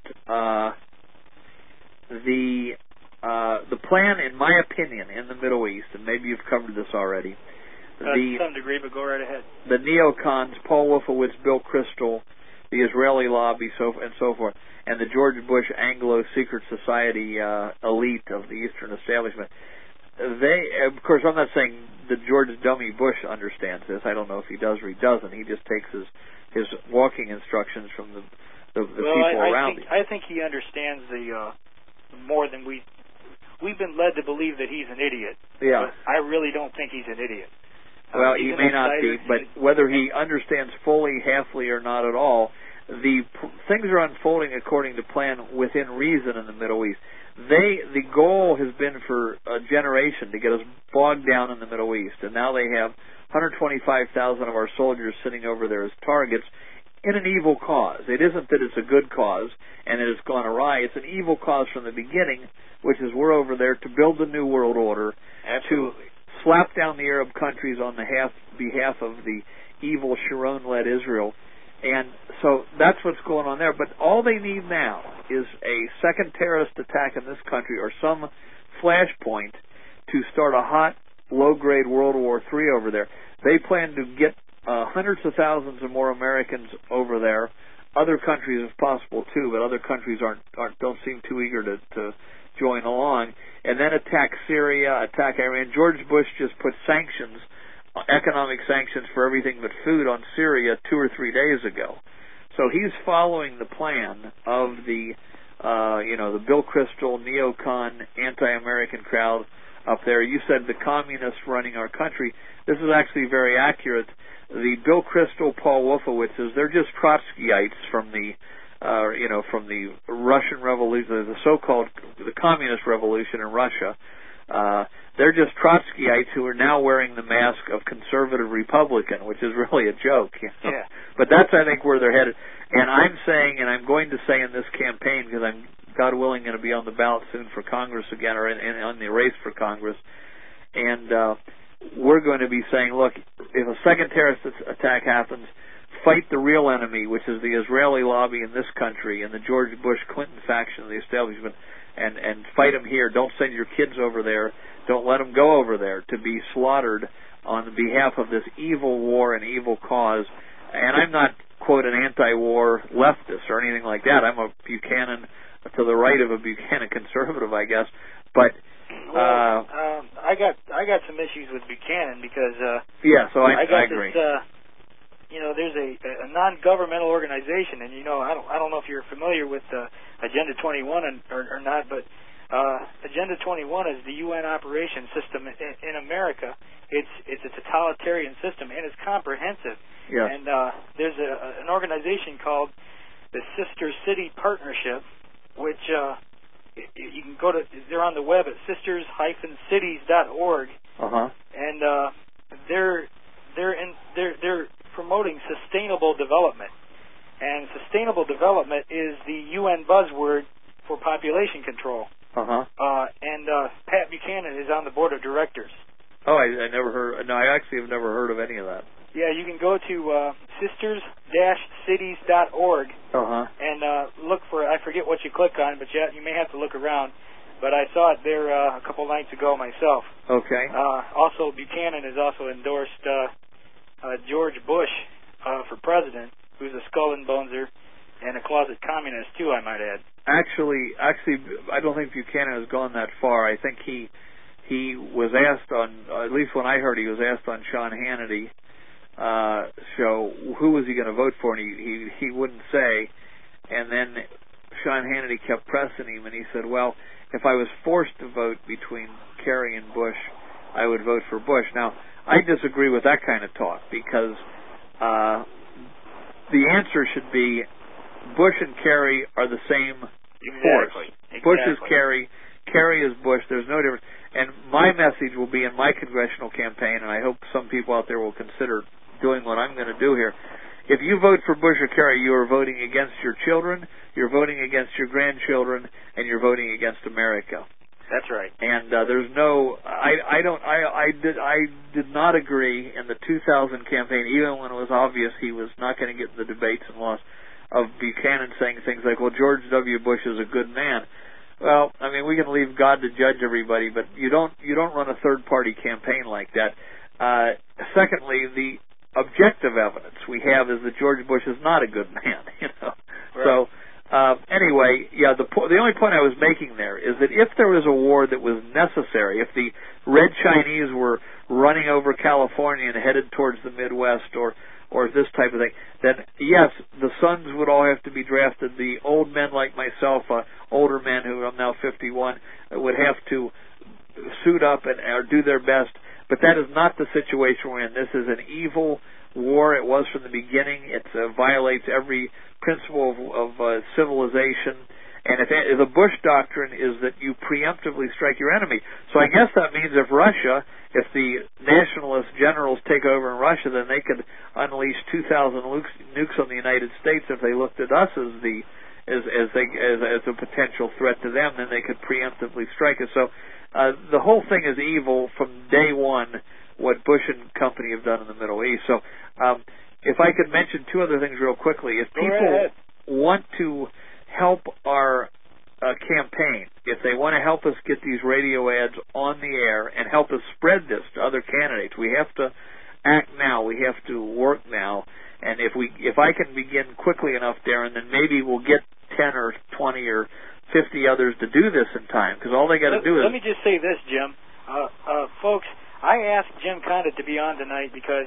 the plan, in my opinion, in the Middle East, and maybe you've covered this already, to some degree, but go right ahead. The neocons, Paul Wolfowitz, Bill Kristol, the Israeli lobby, and so forth, and the George Bush Anglo Secret Society elite of the Eastern establishment. Of course, I'm not saying that George W. Bush understands this. I don't know if he does or he doesn't. He just takes his walking instructions from the people around him. I think he understands more than we've been led to believe that he's an idiot. Yeah. But I really don't think he's an idiot. Well, he may not be, but whether he understands fully, halfly, or not at all, things are unfolding according to plan within reason in the Middle East. The goal has been for a generation to get us bogged down in the Middle East, and now they have 125,000 of our soldiers sitting over there as targets in an evil cause. It isn't that it's a good cause and it has gone awry. It's an evil cause from the beginning, which is we're over there to build the New World Order, to slap down the Arab countries on the behalf of the evil Sharon-led Israel. And so that's what's going on there. But all they need now is a second terrorist attack in this country or some flashpoint to start a hot low-grade World War III over there. They plan to get hundreds of thousands of more Americans over there. Other countries, if possible, too, but other countries don't seem too eager to join along. And then attack Syria, attack Iran. George Bush just put sanctions, economic sanctions for everything but food on Syria 2 or 3 days ago. So he's following the plan of the Bill Kristol, neocon, anti-American crowd up there. You said the communists running our country. This is actually very accurate. The Bill Kristol, Paul Wolfowitzes, they're just Trotskyites from the Russian Revolution, the Communist Revolution in Russia. They're just Trotskyites who are now wearing the mask of conservative Republican, which is really a joke. Yeah. But that's, I think, where they're headed. And I'm saying, and I'm going to say in this campaign, because I'm, God willing, going to be on the ballot soon for Congress again, or on the race for Congress, and we're going to be saying, look, if a second terrorist attack happens, fight the real enemy, which is the Israeli lobby in this country and the George Bush Clinton faction of the establishment, and fight them here. Don't send your kids over there. Don't let them go over there to be slaughtered on behalf of this evil war and evil cause. And I'm not, quote, an anti-war leftist or anything like that. I'm a Buchanan, to the right of a Buchanan conservative, I guess. But I got some issues with Buchanan because I agree. There's a non-governmental organization, and I don't know if you're familiar with Agenda 21 or not, but Agenda 21 is the UN operation system in America. It's a totalitarian system, and it's comprehensive. Yeah. And there's an organization called the Sister City Partnership, which you can go to. They're on the web at sisters-cities.org, and they're promoting sustainable development. And sustainable development is the UN buzzword for population control. And Pat Buchanan is on the board of directors. Oh, I never heard. No, I actually have never heard of any of that. Yeah, you can go to sisters-cities.org and look for, I forget what you click on, but you may have to look around. But I saw it there a couple nights ago myself. Okay. Also, Buchanan has also endorsed George Bush for president, who's a skull and boneser and a closet communist, too, I might add. Actually, I don't think Buchanan has gone that far. I think he was asked on, at least when I heard, he was asked on Sean Hannity show who was he going to vote for, and he wouldn't say. And then Sean Hannity kept pressing him, and he said, well, if I was forced to vote between Kerry and Bush, I would vote for Bush. Now, I disagree with that kind of talk, because the answer should be Bush and Kerry are the same force. Exactly. Bush is Kerry, Kerry is Bush. There's no difference. And my message will be in my congressional campaign, and I hope some people out there will consider doing what I'm going to do here. If you vote for Bush or Kerry, you are voting against your children, you're voting against your grandchildren, and you're voting against America. That's right. And there's no, I did not agree in the 2000 campaign, even when it was obvious he was not going to get in the debates and lost, of Buchanan saying things like, well, George W. Bush is a good man. Well, I mean, we can leave God to judge everybody, but you don't run a third-party campaign like that. Secondly, the objective evidence we have is that George Bush is not a good man. Right. So anyway, yeah, the only point I was making there is that if there was a war that was necessary, if the Red Chinese were running over California and headed towards the Midwest or this type of thing, then yes, the sons would all have to be drafted. The old men like myself, older men who I'm now 51, would have to suit up and or do their best. But that is not the situation we're in. This is an evil war. It was from the beginning. It violates every principle of civilization. And if the Bush doctrine is that you preemptively strike your enemy. So I guess that means if the nationalist generals take over in Russia, then they could unleash 2,000 nukes on the United States. If they looked at us as a potential threat to them, then they could preemptively strike us. So the whole thing is evil from day one, what Bush and company have done in the Middle East. So if I could mention two other things real quickly. If people want to help our campaign, if they want to help us get these radio ads on the air and help us spread this to other candidates, we have to act now. We have to work now. And if I can begin quickly enough, Darren, then maybe we'll get 10 or 20 or 50 others to do this in time, because all they got to do is... Let me just say this, Jim. Folks, I asked Jim Condit to be on tonight because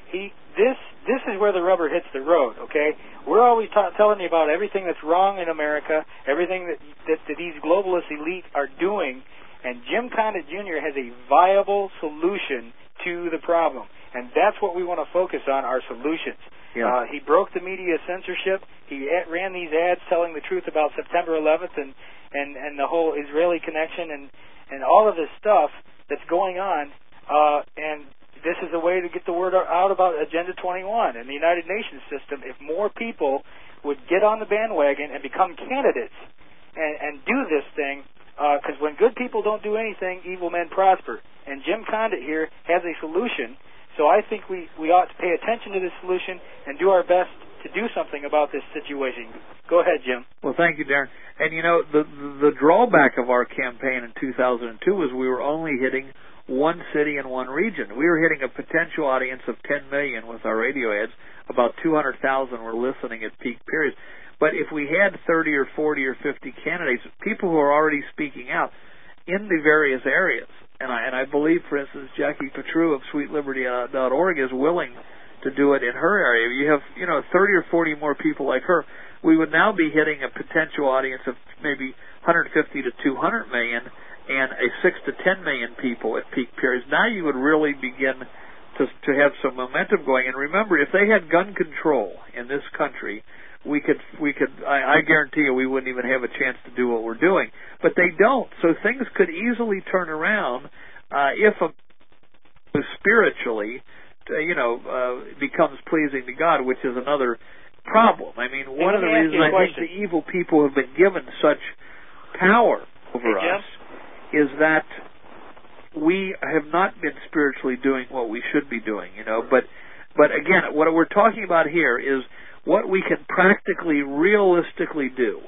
this is where the rubber hits the road, okay? We're always telling you about everything that's wrong in America, everything that these globalist elite are doing, and Jim Condit Jr. has a viable solution to the problem. And that's what we want to focus on, our solutions. Yeah. He broke the media censorship. He ran these ads telling the truth about September 11th and the whole Israeli connection and all of this stuff that's going on. And this is a way to get the word out about Agenda 21 and the United Nations system. If more people would get on the bandwagon and become candidates and do this thing, because when good people don't do anything, evil men prosper. And Jim Condit here has a solution. So I think we ought to pay attention to this solution and do our best to do something about this situation. Go ahead, Jim. Well, thank you, Darren. And, you know, the drawback of our campaign in 2002 was we were only hitting one city and one region. We were hitting a potential audience of 10 million with our radio ads. About 200,000 were listening at peak periods. But if we had 30 or 40 or 50 candidates, people who are already speaking out in the various areas, and I believe, for instance, Jackie Petru of SweetLiberty.org is willing to do it in her area. You have, 30 or 40 more people like her. We would now be hitting a potential audience of maybe 150 to 200 million and a 6 to 10 million people at peak periods. Now you would really begin to have some momentum going. And remember, if they had gun control in this country, I guarantee you we wouldn't even have a chance to do what we're doing. But they don't. So things could easily turn around if spiritually, becomes pleasing to God, which is another problem. I mean, one of the reasons I think the evil people have been given such power over us is that we have not been spiritually doing what we should be doing, But again, what we're talking about here is what we can practically, realistically do.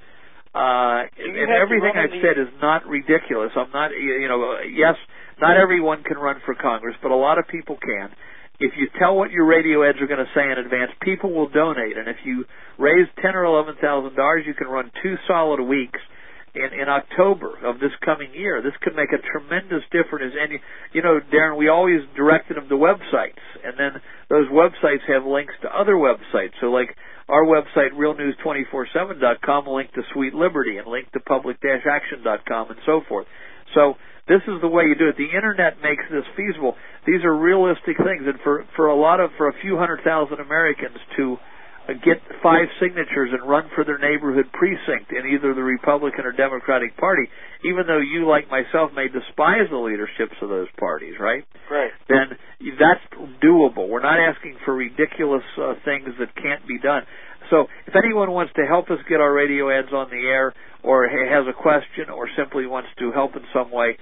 And everything I've said is not ridiculous. I'm not, yes, not everyone can run for Congress, but a lot of people can. If you tell what your radio ads are going to say in advance, people will donate. And if you raise $10,000 or $11,000, you can run 2 solid weeks in October of this coming year. This could make a tremendous difference. And, Darren, we always directed them to websites, and then those websites have links to other websites. So, like our website, realnews247.com, will link to Sweet Liberty and link to public-action.com and so forth. So this is the way you do it. The Internet makes this feasible. These are realistic things, and for a few 100,000 Americans to get 5 signatures and run for their neighborhood precinct in either the Republican or Democratic Party, even though you, like myself, may despise the leaderships of those parties, right? Right. Then that's doable. We're not asking for ridiculous things that can't be done. So if anyone wants to help us get our radio ads on the air, or has a question, or simply wants to help in some way,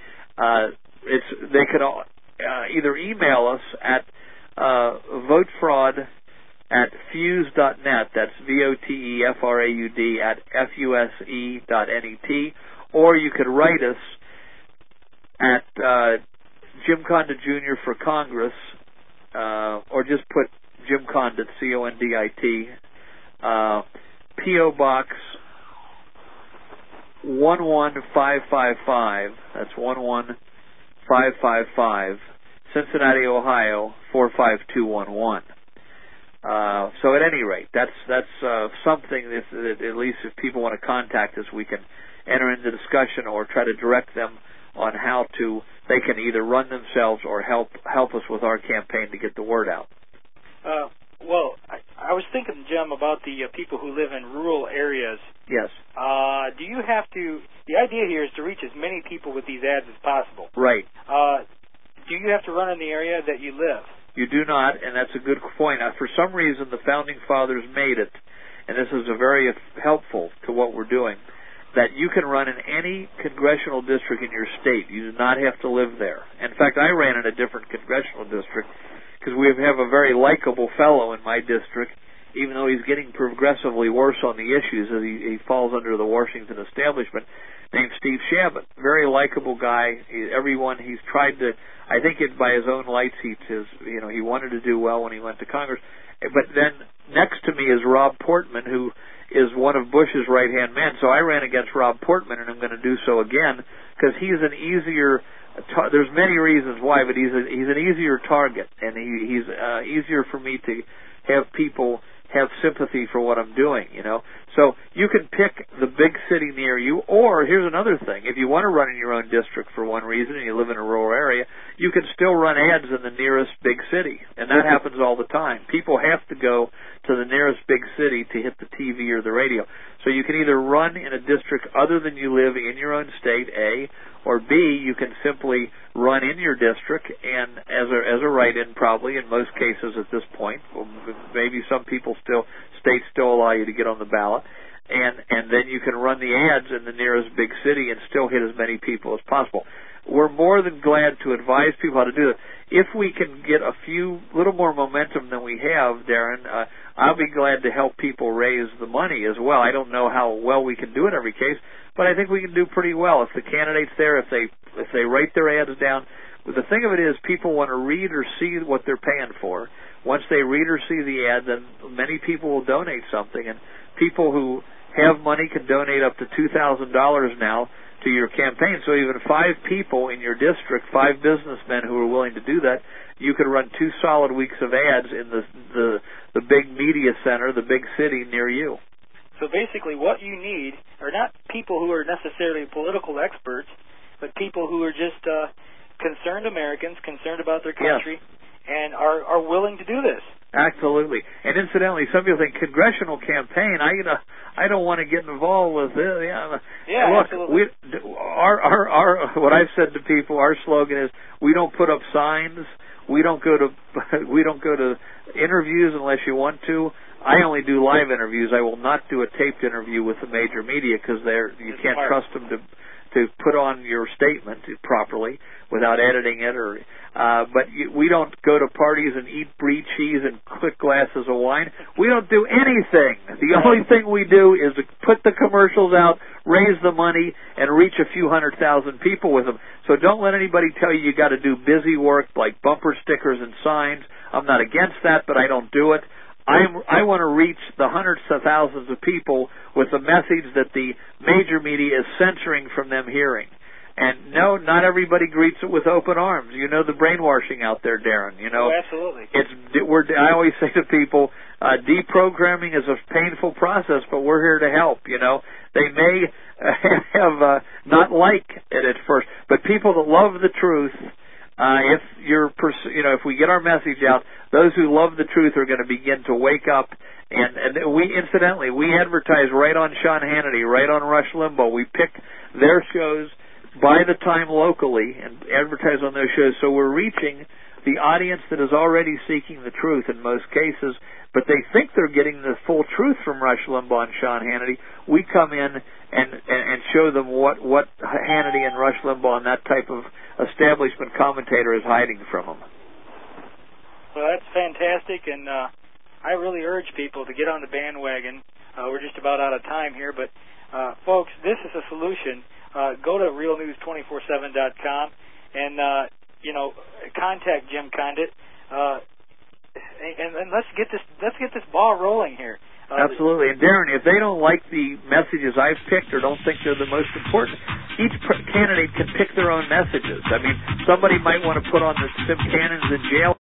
they could either email us at votefraud@fuse.net. That's VOTEFRAUD @FUSE.net. Or you could write us at Jim Condit Jr. for Congress, or just put Jim Condit, CONDIT, P.O. Box 11555. That's 11555, Cincinnati, Ohio 45211. So at any rate, that's something that at least if people want to contact us, we can enter into discussion or try to direct them on how they can either run themselves or help us with our campaign to get the word out. Well, I was thinking, Jim, about the people who live in rural areas. Yes. Do you have to? The idea here is to reach as many people with these ads as possible. Right. Do you have to run in the area that you live? You do not, and that's a good point. For some reason, the Founding Fathers made it, and this is very helpful to what we're doing, that you can run in any congressional district in your state. You do not have to live there. In fact, I ran in a different congressional district because we have a very likable fellow in my district, even though he's getting progressively worse on the issues as he falls under the Washington establishment, named Steve Chabot. Very likable guy. He's tried to, I think by his own lights, he wanted to do well when he went to Congress. But then next to me is Rob Portman, who is one of Bush's right-hand men. So I ran against Rob Portman, and I'm going to do so again, because he's an easier, there's many reasons why, but he's an easier target, and he's easier for me to have people have sympathy for what I'm doing, So you can pick the big city near you, or here's another thing. If you want to run in your own district for one reason and you live in a rural area, you can still run ads in the nearest big city, and that happens all the time. People have to go to the nearest big city to hit the TV or the radio. So you can either run in a district other than you live in your own state, A, or B, you can simply run in your district and as a write-in, probably in most cases at this point. Maybe some states still allow you to get on the ballot, and then you can run the ads in the nearest big city and still hit as many people as possible. We're more than glad to advise people how to do it. If we can get a little more momentum than we have, Darren, I'll be glad to help people raise the money as well. I don't know how well we can do in every case, but I think we can do pretty well. If the candidate's there, if they write their ads down. The thing of it is, people want to read or see what they're paying for. Once they read or see the ad, then many people will donate something, and people who have money can donate up to $2,000 now to your campaign. So even 5 people in your district, 5 businessmen who are willing to do that, you could run 2 solid weeks of ads in the big media center, the big city near you. So basically what you need are not people who are necessarily political experts, but people who are just concerned Americans, concerned about their country, yes, and are willing to do this. Absolutely. And incidentally, some people think congressional campaign, I don't want to get involved with this. Yeah, look, absolutely. Our what I've said to people, our slogan is, we don't put up signs. We don't go to interviews unless you want to. I only do live interviews. I will not do a taped interview with the major media because you can't trust them to put on your statement properly without editing it. But we don't go to parties and eat brie cheese and quick glasses of wine. We don't do anything. The only thing we do is to put the commercials out, raise the money, and reach a few 100,000 people with them. So don't let anybody tell you got to do busy work like bumper stickers and signs. I'm not against that, but I don't do it. I want to reach the hundreds of thousands of people with the message that the major media is censoring from them hearing. And no, not everybody greets it with open arms. You know the brainwashing out there, Darren. Absolutely. I always say to people, deprogramming is a painful process, but we're here to help. They may have not like it at first, but people that love the truth, if we get our message out, those who love the truth are going to begin to wake up. And we advertise right on Sean Hannity, right on Rush Limbaugh. We pick their shows by the time locally and advertise on those shows. So we're reaching the audience that is already seeking the truth in most cases, but they think they're getting the full truth from Rush Limbaugh and Sean Hannity. We come in and show them what Hannity and Rush Limbaugh and that type of establishment commentator is hiding from them. Well, that's fantastic, and I really urge people to get on the bandwagon. We're just about out of time here, but folks, this is a solution. Go to realnews247.com and contact Jim Condit, and let's get this ball rolling here. Absolutely. And Darren, if they don't like the messages I've picked or don't think they're the most important, each candidate can pick their own messages. I mean, somebody might want to put on the Tim Cannon's in jail.